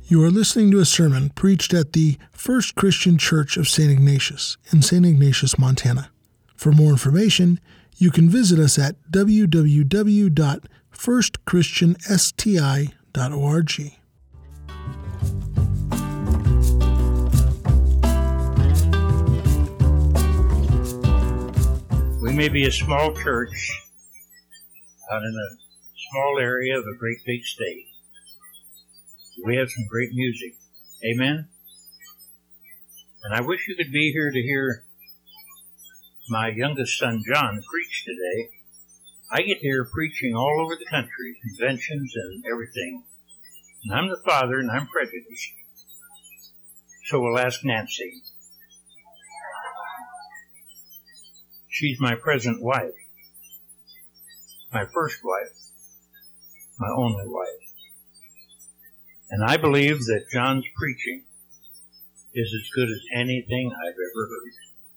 You are listening to a sermon preached at the First Christian Church of St. Ignatius in St. Ignatius, Montana. For more information, you can visit us at www.firstchristiansti.org. We may be a small church out in a small area of a great big state. We have some great music. Amen? And I wish you could be here to hear my youngest son, John, preach today. I get to hear preaching all over the country, conventions and everything. And I'm the father, and I'm prejudiced. So we'll ask Nancy. She's my present wife. My first wife. My only wife. And I believe that John's preaching is as good as anything I've ever heard.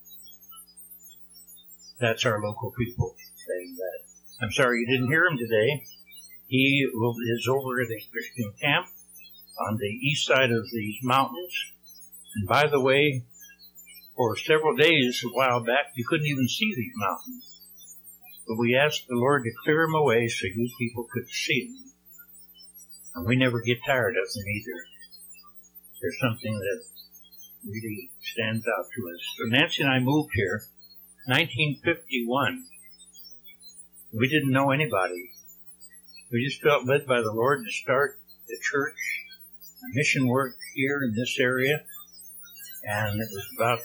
That's our local people saying that. I'm sorry you didn't hear him today. He is over at a Christian camp on the east side of these mountains. And by the way, for several days a while back, you couldn't even see these mountains. But we asked the Lord to clear them away so you people could see them. And we never get tired of them either. There's something that really stands out to us. So Nancy and I moved here 1951. We didn't know anybody. We just felt led by the Lord to start the church, a mission work here in this area. And it was about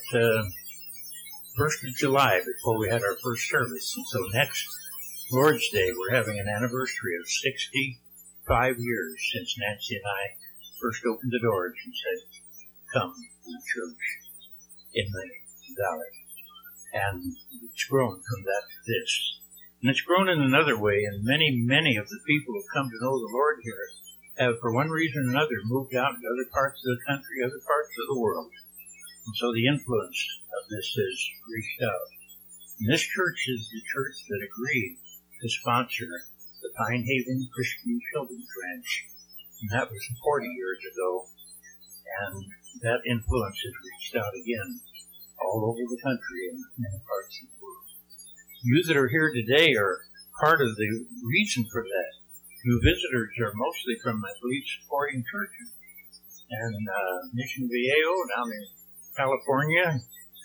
1st of July before we had our first service. And so next Lord's Day, we're having an anniversary of 65 years since Nancy and I first opened the doors and said, come to the church in the valley. And it's grown from that to this. And it's grown in another way, and many of the people who come to know the Lord here have, for one reason or another, moved out to other parts of the country, other parts of the world. And so the influence of this has reached out. And this church is the church that agreed to sponsor the Pine Haven Christian Children's Ranch. And that was 40 years ago. And that influence has reached out again all over the country and many parts of the world. You that are here today are part of the reason for that. You visitors are mostly from, I believe, supporting churches. And Mission Viejo down in California,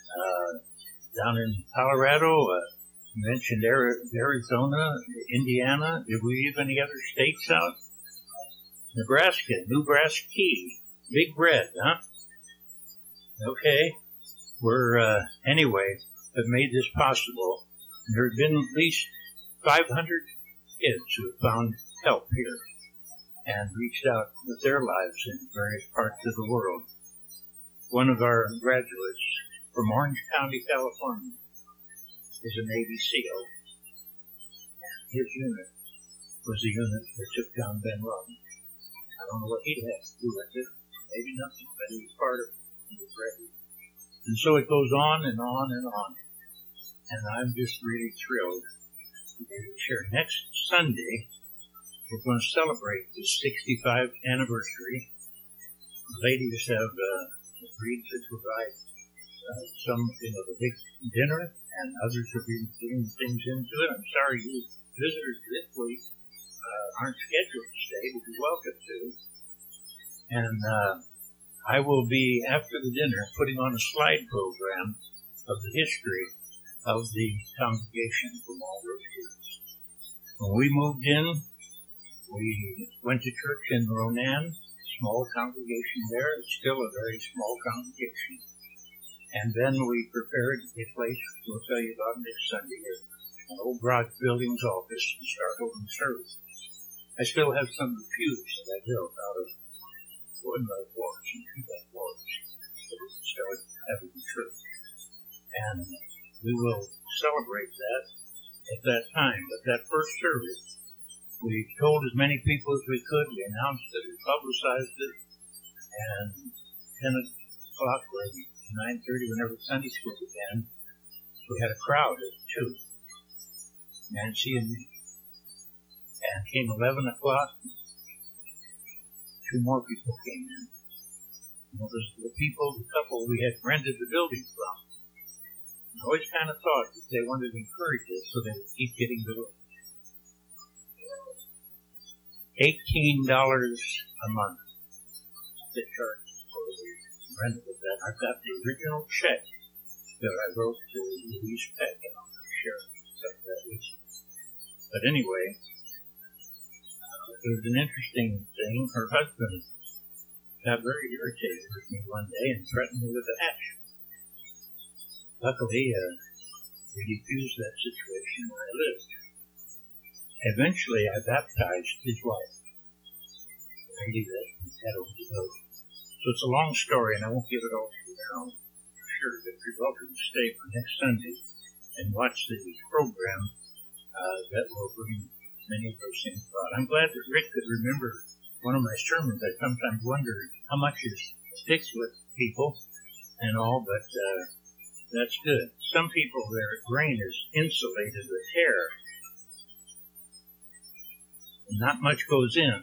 down in Colorado, you mentioned Arizona, Indiana. Did we leave any other states out? Nebraska, New Brass Key, Big Red, huh? Okay. We're, anyway, have made this possible. And there have been at least 500 kids who have found help here and reached out with their lives in various parts of the world. One of our graduates from Orange County, California, is a Navy SEAL. And his unit was the unit that took down Ben Laden. I don't know what he'd have to do with it. Maybe nothing, but he was part of it. He was ready. And so it goes on and on and on. And I'm just really thrilled to be able to share. Next Sunday, we're going to celebrate the 65th anniversary. The ladies have agreed to provide a big dinner, and others have been putting things into it. I'm sorry you visitors this week aren't scheduled to stay, but you're welcome to. And I will be, after the dinner, putting on a slide program of the history of the congregation from all those years. When we moved in, we went to church in Ronan, small congregation there. It's still a very small congregation. And then we prepared a place we'll tell you about next Sunday here, an old Broad Buildings office, and start opening services. I still have some of the pews that I built out of wood-mud floors and two-bed floors that we can start having the church. And we will celebrate that at that time. But that first service, we told as many people as we could. We announced it, we publicized it, and 10 o'clock or 9:30, whenever Sunday school began, we had a crowd of 2, Nancy and me. And came 11 o'clock, 2 more people came in. And it was the couple we had rented the building from. I always kind of thought that they wanted to encourage us so they would keep getting the room. $18 a month they charged for the rental of that. I've got the original check that I wrote to Louise Peck, and I'm sure that with you. But anyway, it was an interesting thing. Her husband got very irritated with me one day and threatened me with an action. Luckily, we defused that situation where I lived. Eventually, I baptized his wife. I leave that head over the building. So it's a long story, and I won't give it all to you now. I'm sure that you're welcome to stay for next Sunday and watch the program that will bring many of those things about. I'm glad that Rick could remember one of my sermons. I sometimes wonder how much it sticks with people and all, but that's good. Some people, their brain is insulated with hair. Not much goes in.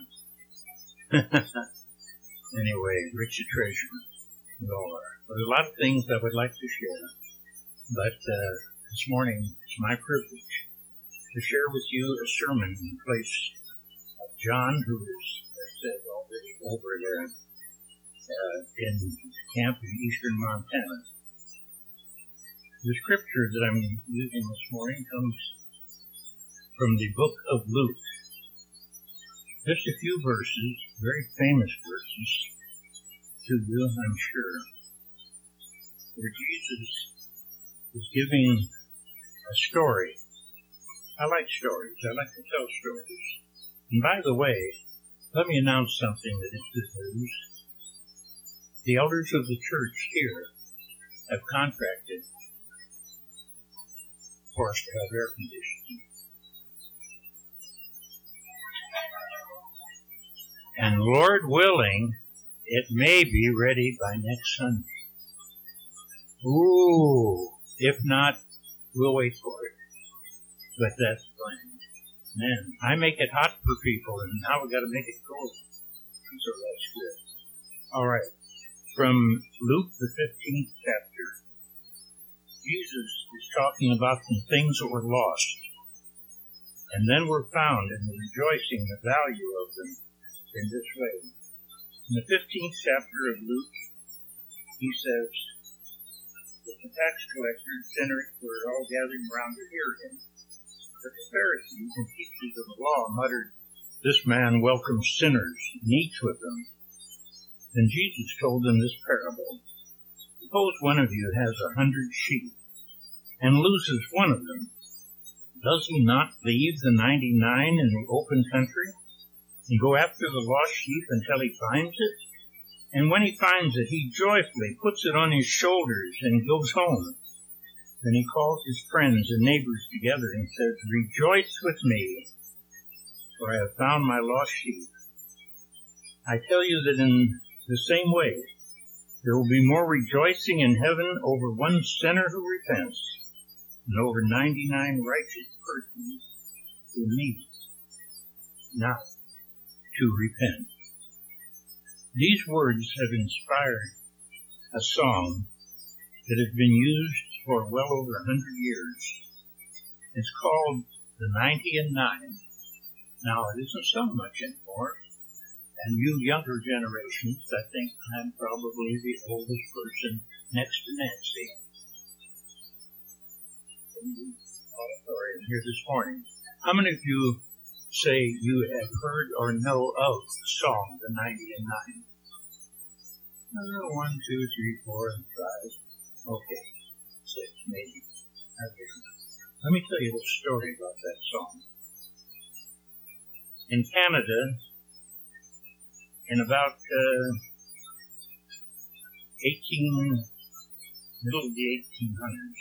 Anyway, rich a treasure. We all are. There's a lot of things I would like to share, but this morning it's my privilege to share with you a sermon in place of John, who is, as I said, already over there in camp in eastern Montana. The scripture that I'm using this morning comes from the book of Luke. Just a few verses, very famous verses to you, I'm sure, where Jesus is giving a story. I like stories. I like to tell stories. And by the way, let me announce something that is good news. The elders of the church here have contracted for us to have air conditioning. And Lord willing, it may be ready by next Sunday. Ooh, if not, we'll wait for it. But that's fine. Man, I make it hot for people, and now we've got to make it cold. And so that's good. All right. From Luke, the 15th chapter, Jesus is talking about some things that were lost, and then were found, and rejoicing the value of them in this way. In the 15th chapter of Luke, he says that the tax collectors, sinners, were all gathering around to hear him. But the Pharisees and teachers of the law muttered, "This man welcomes sinners and eats with them." Then Jesus told them this parable. Suppose one of you has 100 sheep and loses one of them. Does he not leave the 99 in the open country and go after the lost sheep until he finds it? And when he finds it, he joyfully puts it on his shoulders and goes home. Then he calls his friends and neighbors together and says, "Rejoice with me, for I have found my lost sheep." I tell you that in the same way, there will be more rejoicing in heaven over one sinner who repents than over 99 righteous persons who need not to repent. These words have inspired a song that has been used for well over 100 years. It's called The 90 and 9. Now, it isn't sung much anymore, and you younger generations, I think I'm probably the oldest person next to Nancy in the auditorium here this morning. How many of you say you have heard or know of the song, The 90 and 9? 1, 2, 3, 4, and 5. Okay, 6, maybe. Okay. Let me tell you a little story about that song. In Canada, in about middle of the 1800s,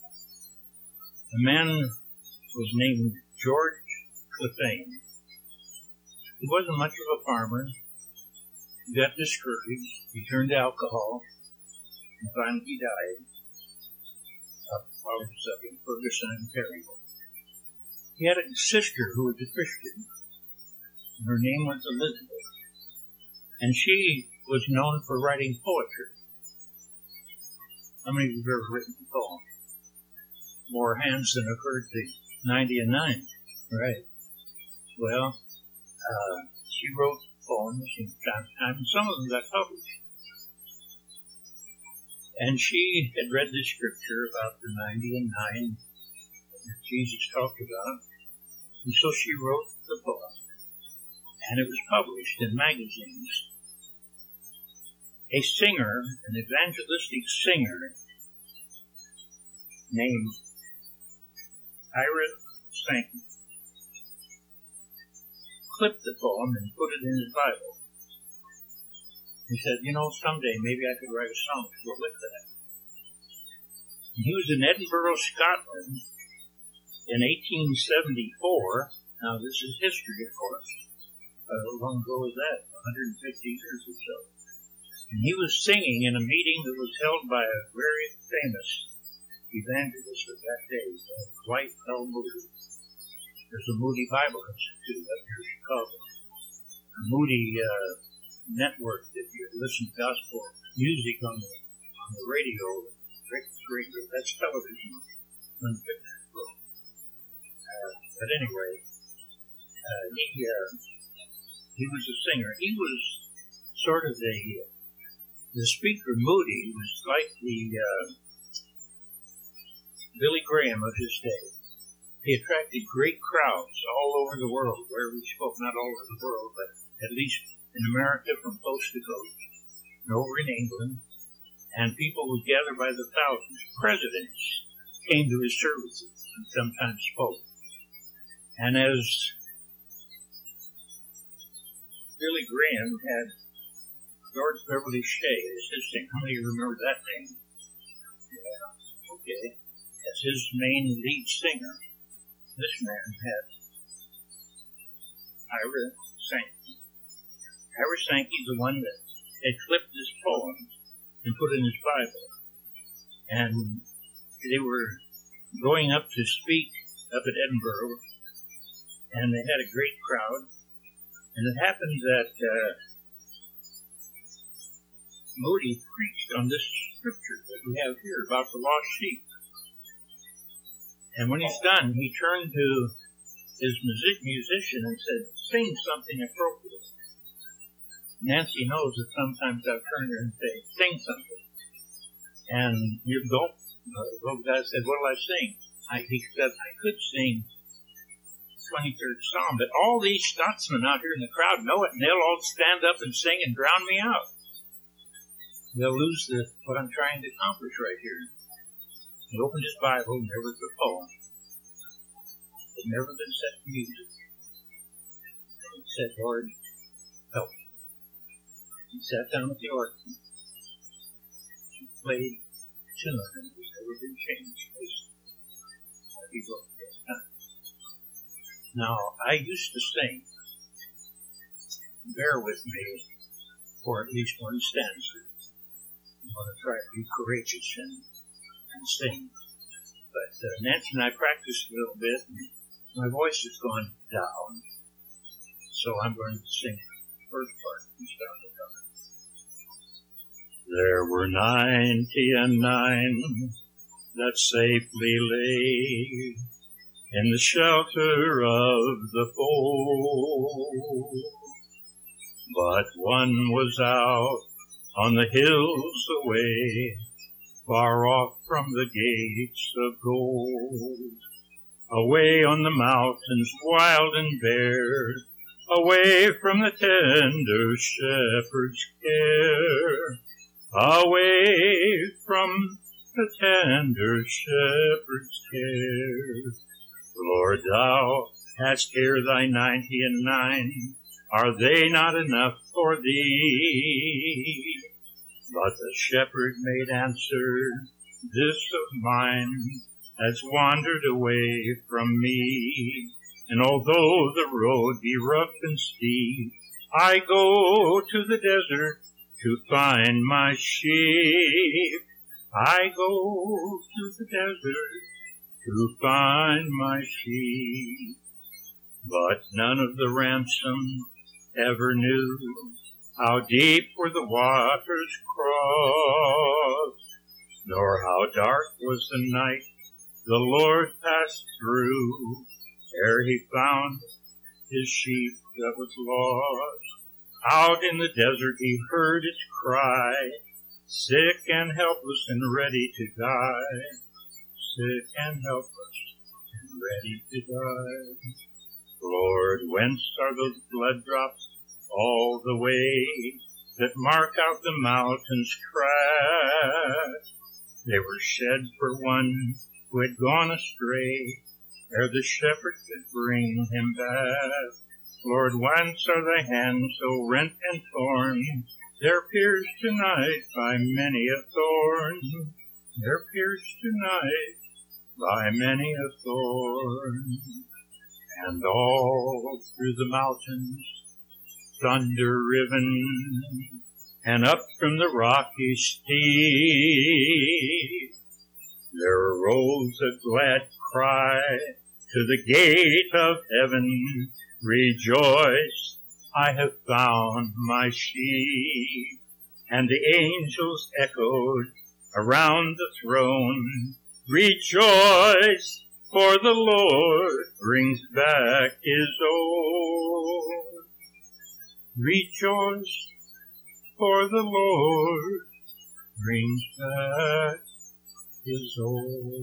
a man was named George Clephane. He wasn't much of a farmer. He got discouraged. He turned to alcohol, and finally he died while he was up in Ferguson, Ontario. He had a sister who was a Christian, and her name was Elizabeth. And she was known for writing poetry. How many of you have ever written a poem? More hands than have heard the 90 and 9. Right. Well, she wrote poems from time to time, and some of them got published. And she had read the scripture about the 90 and 9 that Jesus talked about. And so she wrote the poem. And it was published in magazines. A singer, an evangelistic singer, named Ira Sankey, clipped the poem and put it in his Bible. He said, someday maybe I could write a song to go with that. And he was in Edinburgh, Scotland in 1874. Now this is history, of course. How long ago was that? 150 years or so. And he was singing in a meeting that was held by a very famous evangelist of that day, Dwight L. Moody. There's a Moody Bible Institute up here in Chicago. A Moody network that you listen to gospel music on the radio. That's television when the pictures go. But anyway, he was a singer. He was sort of the speaker. Moody was like the Billy Graham of his day. He attracted great crowds all over the world, where we spoke, not all over the world, but at least in America from coast to coast, and over in England, and people would gather by the thousands. Presidents came to his services and sometimes spoke. And as Billy Graham had George Beverly Shea as his singer. How many of you remember that name? Yeah, okay. As his main lead singer, this man had Ira Sankey. Ira Sankey, the one that had clipped this poem and put in his Bible. And they were going up to speak up at Edinburgh, and they had a great crowd. And it happened that Moody preached on this scripture that we have here about the lost sheep. And when he's done, he turned to his musician and said, "Sing something appropriate." Nancy knows that sometimes I'll turn her and say, "Sing something." And the guy said, "What'll I sing?" He said, "I could sing 23rd Psalm, but all these Scotsmen out here in the crowd know it, and they'll all stand up and sing and drown me out. They'll lose what I'm trying to accomplish right here." He opened his Bible, and there was the poem. It had never been set to music. And he said, "Lord, help me." He sat down at the organ. He played a tune that has never been changed, basically. He wrote this time. Now, I used to sing. Bear with me for at least one stanza. I'm going to try to be courageous and sing. But Nancy and I practiced a little bit, and my voice has gone down. So I'm going to sing the first part from start to cover. There were 99 that safely lay in the shelter of the fold, but one was out on the hills away, far off from the gates of gold, away on the mountains wild and bare, away from the tender shepherd's care, away from the tender shepherd's care. Lord, thou hast here thy 99, are they not enough for thee? But the shepherd made answer, this of mine has wandered away from me. And although the road be rough and steep, I go to the desert to find my sheep. I go to the desert to find my sheep. But none of the ransom ever knew how deep were the waters crossed, nor how dark was the night the Lord passed through, ere he found his sheep that was lost. Out in the desert he heard its cry, sick and helpless and ready to die, sick and helpless and ready to die. Lord, whence are those blood drops all the way that mark out the mountain's crack? They were shed for one who had gone astray, ere the shepherd could bring him back. Lord, whence are thy hands so rent and torn? They're pierced tonight by many a thorn. They're pierced tonight by many a thorn. And all through the mountains, thunder riven, and up from the rocky steep, there arose a glad cry to the gate of heaven, rejoice, I have found my sheep. And the angels echoed around the throne, rejoice, for the Lord brings back his own. Rejoice, for the Lord brings back his own.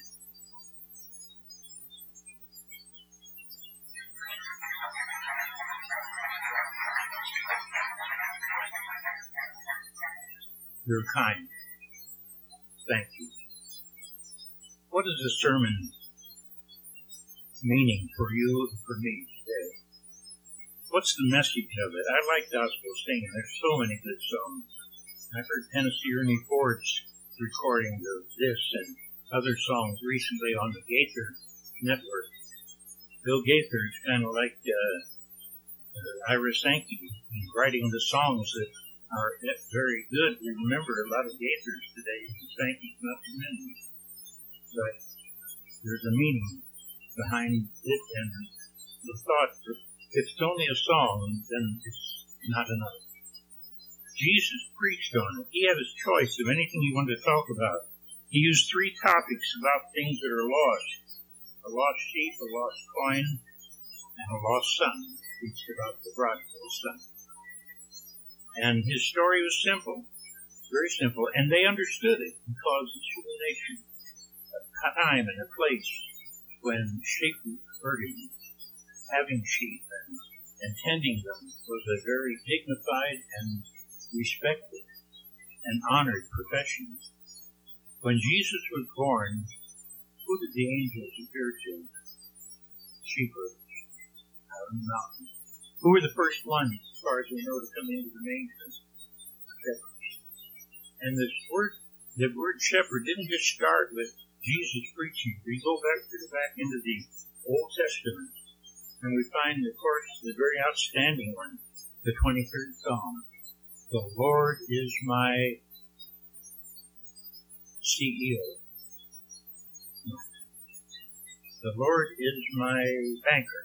You're kind. Thank you. What is the sermon meaning for you and for me today? What's the message of it? I like gospel singing. There's so many good songs. I've heard Tennessee Ernie Ford's recording of this and other songs recently on the Gaither Network. Bill Gaither is kind of like Ira Sankey. He's writing the songs that are very good. We remember a lot of Gaithers today, and Sankey's not too many. But there's a meaning behind it, and the thought that if it's only a song, then it's not enough. Jesus preached on it. He had his choice of anything he wanted to talk about. He used 3 topics about things that are lost. A lost sheep, a lost coin, and a lost son. He preached about the prodigal son. And his story was simple, very simple, and they understood it because it's a nation, a time and a place when sheep were herding, having sheep and tending them was a very dignified and respected and honored profession. When Jesus was born, who did the angels appear to? Sheep herders out in the mountains. Who were the first ones, as far as we know, to come into the manger? Shepherds. And the word shepherd didn't just start with Jesus preaching. We go back into the Old Testament, and we find, of course, the very outstanding one, the 23rd Psalm. The Lord is my CEO. The Lord is my banker.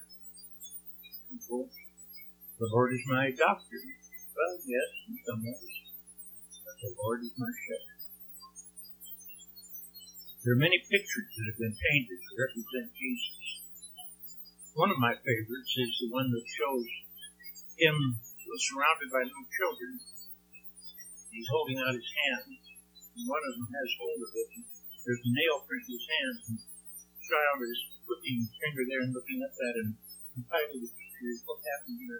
The Lord is my doctor. Well, yes, in some ways. But the Lord is my shepherd. There are many pictures that have been painted to represent Jesus. One of my favorites is the one that shows him surrounded by little children. He's holding out his hands, and one of them has hold of it. There's a nail print in his hand, and the child is putting his finger there and looking up at him. The title of the picture is What Happened Here.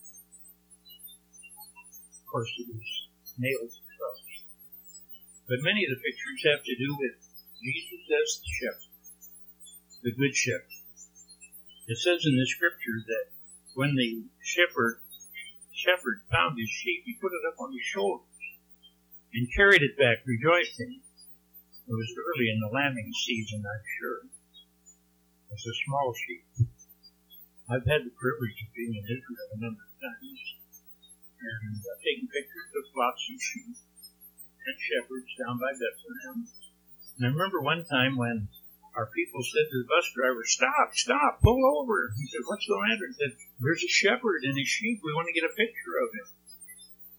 Of course, it was nailed to trust. But many of the pictures have to do with Jesus as the shepherd, the good shepherd. It says in the scripture that when the shepherd found his sheep, he put it up on his shoulders and carried it back, rejoicing. It was early in the lambing season, I'm sure. It was a small sheep. I've had the privilege of being in Israel a number of times, and taking pictures of flocks of sheep and shepherds down by Bethlehem. And I remember one time when our people said to the bus driver, stop, pull over. He said, what's the matter? He said, there's a shepherd and his sheep. We want to get a picture of him.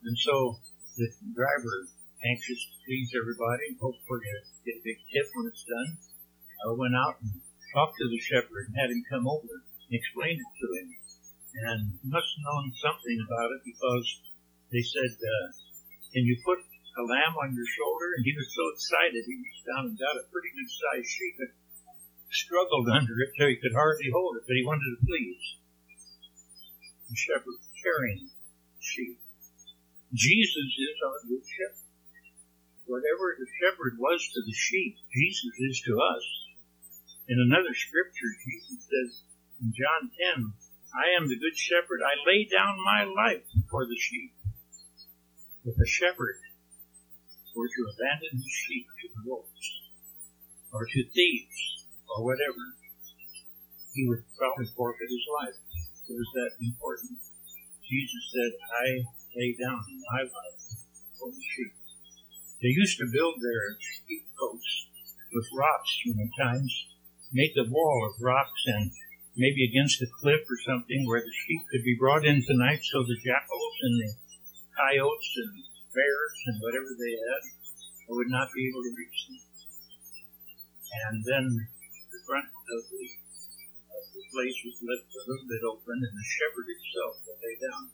And so the driver, anxious to please everybody, hope for to get a big tip when it's done, went out and talked to the shepherd and had him come over and explained it to him. And he must have known something about it because they said, can you put a lamb on your shoulder? And he was so excited, he reached down and got a pretty good sized sheep and struggled under it till he could hardly hold it, but he wanted to please the shepherd carrying the sheep. Jesus is our good shepherd. Whatever the shepherd was to the sheep, Jesus is to us. In another scripture, Jesus says in John 10, I am the good shepherd. I lay down my life for the sheep. If a shepherd were to abandon his sheep to the wolves or to thieves or whatever, he would probably forfeit his life. It was that important. Jesus said, I lay down my life for the sheep. They used to build their sheep cotes with rocks many times, make a wall of rocks and maybe against a cliff or something where the sheep could be brought in tonight so the jackals and the coyotes and bears and whatever they had would not be able to reach them. And then the front of the place was left a little bit open, and the shepherd himself would lay down.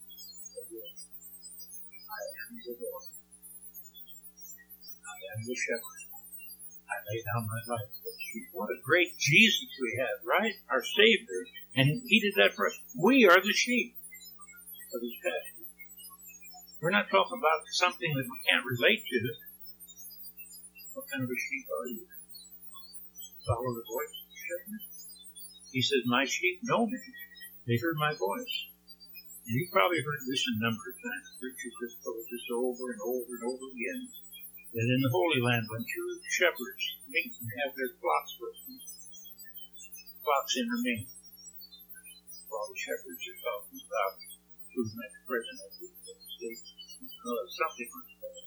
I am the door. I am the shepherd. I lay down my life for the sheep. What a great Jesus we have, right? Our Savior. And he did that for us. We are the sheep of his pasture. We're not talking about something that we can't relate to. What kind of a sheep are you? Follow the voice of the shepherd? He says, my sheep know me. They heard my voice. And you've probably heard this a number of times. Preachers just told this over and over and over again. That in the Holy Land, when two shepherds meet and have their flocks with them, flocks intermingle. All the shepherds are talking about who the next president of the United States is. Something like that.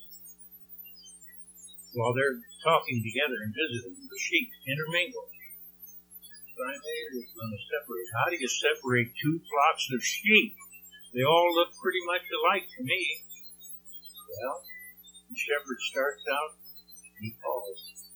While they're talking together and visiting, the sheep intermingle. Finally, it's going to separate. How do you separate two flocks of sheep? They all look pretty much alike to me. Well, the shepherd starts out, he calls.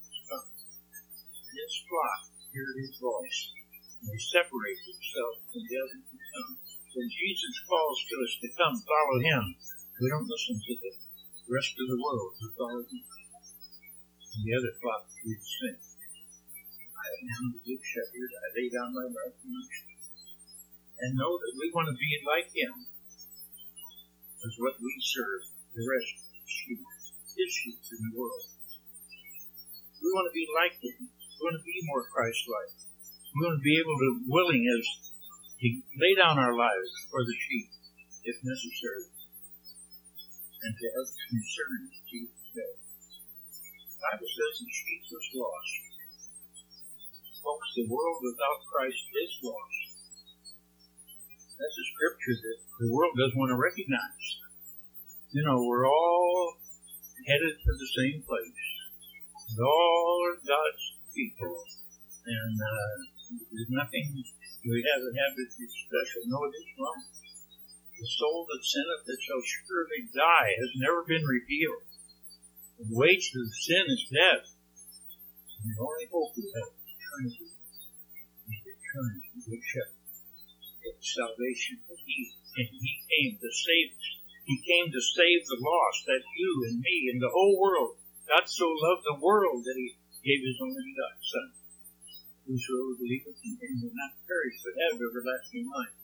His flock hear his voice, and they separate themselves from the others who come. When Jesus calls to us to come follow him, we don't listen to the rest of the world who follow him. And the other flock do the same. I am the good shepherd. I lay down my life for my sheep. And know that we want to be like him. That's what we serve the rest of the sheep, his sheep in the world. We want to be like him. We want to be more Christ-like. We want to be able to, willing as to lay down our lives for the sheep, if necessary. And to have concern, Jesus said. The Bible says the sheep was lost. Folks, the world without Christ is lost. That's a scripture that the world doesn't want to recognize. You know, we're all headed for the same place. We all are God's people. And there's nothing we have to have that is special. No, it is wrong. The soul that sinneth, that shall surely die, has never been revealed. The wages of sin is death. And the only hope we have eternity is return to the good shepherd. It's salvation that he came to save us. He came to save the lost. That's you and me and the whole world. God so loved the world that he gave his only begotten Son. Whosoever believeth in him will not perish but have everlasting life.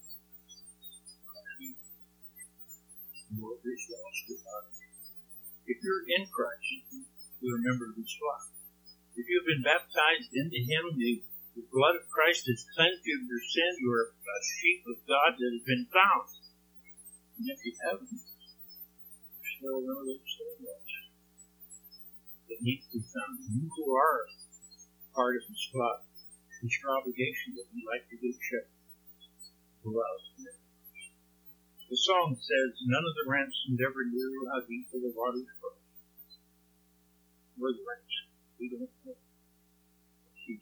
The world is lost without him. If you're in Christ, you remember this flock. If you have been baptized into him, the blood of Christ has cleansed you of your sin. You are a sheep of God that has been found. And if you haven't, there's still one of those souls that needs to be found. You who are part of his flock, it's your obligation to be like the good shepherd who allows them. The song says, none of the ransomed ever knew how deep the waters flow. We're the ransomed. We don't know. We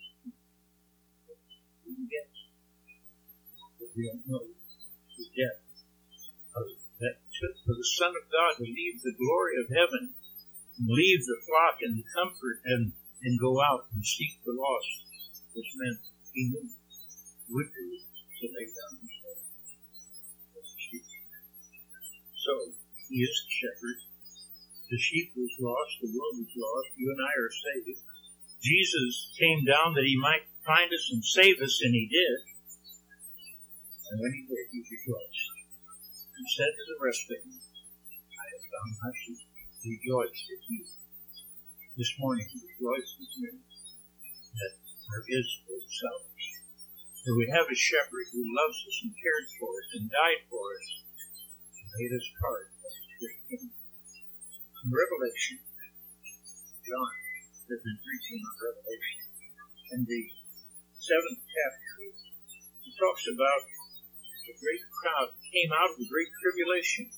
can guess. But we don't know the depth of that. For the Son of God to leave the glory of heaven, and leave the flock and the comfort, and go out and seek the lost, which meant he knew would do to lay down his life for the sheep. So, he is the shepherd. The sheep was lost, the world was lost, you and I are saved. Jesus came down that he might find us and save us, and he did. And when he did, he rejoiced and said to the rest of them, I have found my sheep. Rejoice with you. This morning, rejoice with me that there is great salvation. That we have a shepherd who loves us and cared for us and died for us and made us part of his great kingdom. In Revelation, John has been preaching on Revelation. In the 7th chapter, he talks about the great crowd came out of the great tribulation.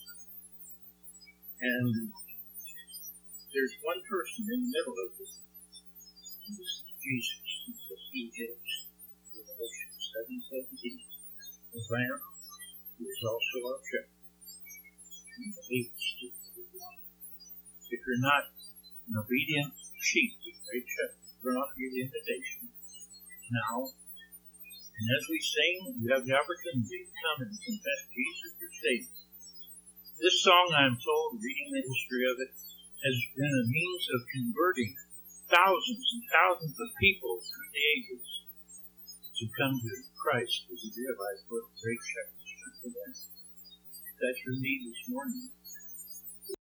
And there's one person in the middle of this. And this is Jesus. He says he is. Revelation 7:17. The Lamb, who is also our shepherd. And the leaders to the Lamb. If you're not an obedient sheep to the great shepherd, you're not hear the invitation. Now, and as we sing, you have the opportunity to come and confess Jesus your Savior. This song, I'm told, reading the history of it, has been a means of converting thousands and thousands of people through the ages to come to Christ as they realize what the great shepherd is for them. If that's your need this morning,